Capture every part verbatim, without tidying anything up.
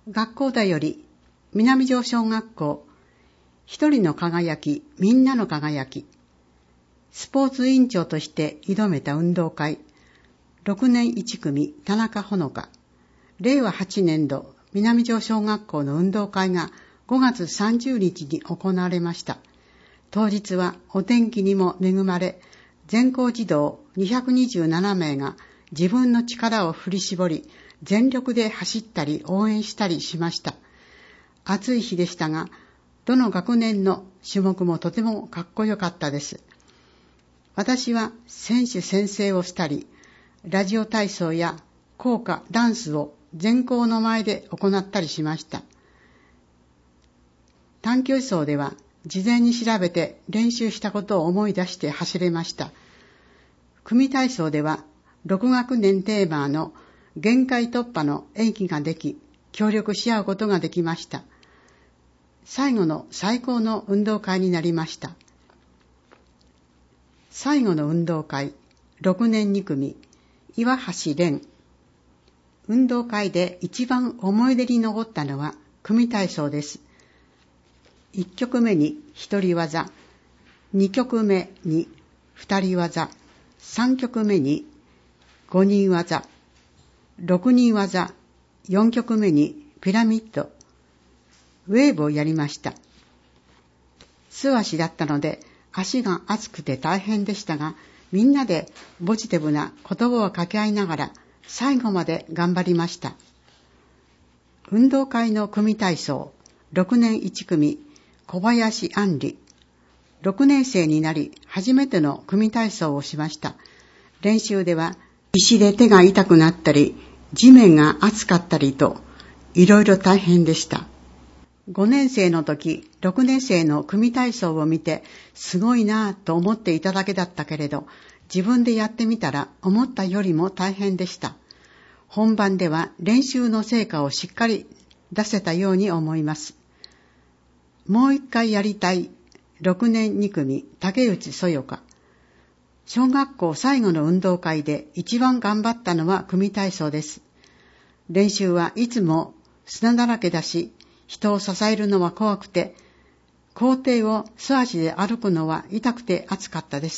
学校だより南城小学校一人の輝きみんなの輝きスポーツ委員長として挑めた運動会ろくねんいち組田中ほのかれいわはちねん度南城小学校の運動会がごがつさんじゅうにちに行われました。当日はお天気にも恵まれ全校児童にひゃくにじゅうななめいが自分の力を振り絞り全力で走ったり応援したりしました。暑い日でしたがどの学年の種目もとてもかっこよかったです。私は選手宣誓をしたりラジオ体操や校歌ダンスを全校の前で行ったりしました。短距離走では事前に調べて練習したことを思い出して走れました。組体操ではろく学年テーマの限界突破の演技ができ、協力し合うことができました。最後の最高の運動会になりました。最後の運動会、ろくねんに組、岩橋蓮。運動会で一番思い出に残ったのは組体操です。いっきょくめに一人技、にきょくめに二人技、さんきょくめにごにん技、ろくにん技、よんきょくめにピラミッド、ウェーブをやりました。素足だったので足が熱くて大変でしたが、みんなでポジティブな言葉を掛け合いながら最後まで頑張りました。運動会の組体操、ろくねんいち組、小林杏里。ろくねん生になり初めての組体操をしました。練習では石で手が痛くなったり、地面が熱かったりと、いろいろ大変でした。ごねん生の時、ろくねん生の組体操を見て、すごいなぁと思っていただけだったけれど、自分でやってみたら思ったよりも大変でした。本番では練習の成果をしっかり出せたように思います。もう一回やりたいろくねんに組竹内そよか。小学校最後の運動会で一番頑張ったのは組体操です。練習はいつも砂だらけだし、人を支えるのは怖くて、校庭を素足で歩くのは痛くて暑かったです。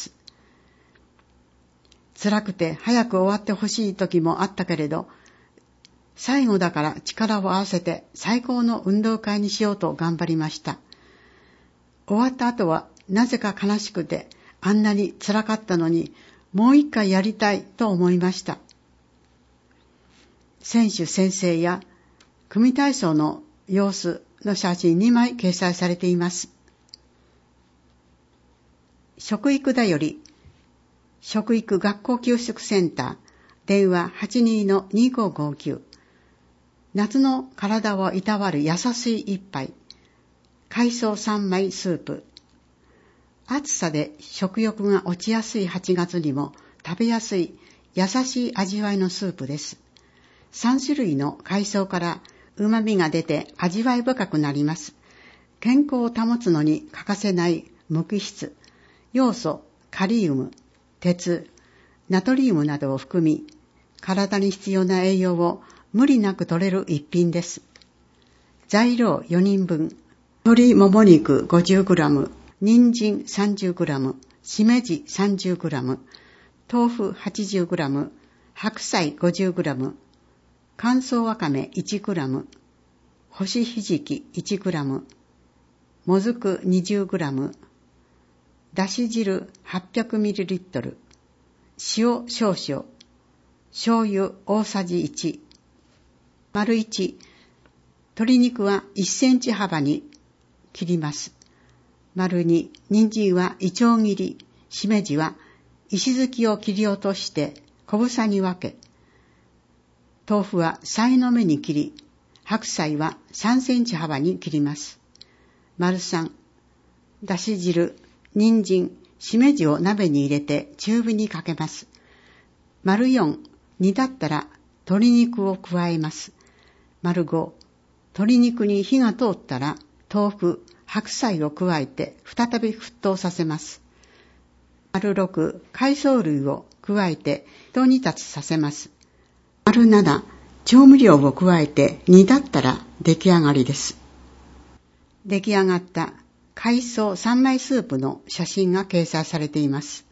辛くて早く終わってほしい時もあったけれど、最後だから力を合わせて最高の運動会にしようと頑張りました。終わった後はなぜか悲しくて、あんなに辛かったのにもう一回やりたいと思いました。選手宣誓や組体操の様子の写真にまい掲載されています。食育だより食育学校給食センター電話 はちにー にごごきゅう。夏の体をいたわる優しい一杯、海藻三昧スープ。暑さで食欲が落ちやすいはちがつにも食べやすい優しい味わいのスープです。さんしゅるいの海藻から旨味が出て味わい深くなります。健康を保つのに欠かせない無機質、要素、カリウム、鉄、ナトリウムなどを含み、体に必要な栄養を無理なく摂れる一品です。材料よにんぶん、鶏もも肉 ごじゅうグラム、人参 さんじゅうグラム、しめじ さんじゅうグラム、豆腐 はちじゅうグラム、白菜 ごじゅうグラム、乾燥わかめ いちグラム、干しひじき いちグラム、もずく にじゅうグラム、だし汁 はっぴゃくミリリットル、塩少々、醤油大さじいち、丸いち、鶏肉はいっセンチ幅に切ります。丸に、人参はいちょう切り、しめじは石突きを切り落として小房に分け、豆腐はさいの目に切り、白菜はさんセンチ幅に切ります。丸さん、だし汁、人参、しめじを鍋に入れて中火にかけます。丸よん、煮立ったら鶏肉を加えます。丸ご、鶏肉に火が通ったら豆腐、白菜を加えて再び沸騰させます。丸ろく、海藻類を加えてひと煮立ちさせます。丸なな、 調味料を加えて煮立ったら出来上がりです。出来上がった海藻三枚スープの写真が掲載されています。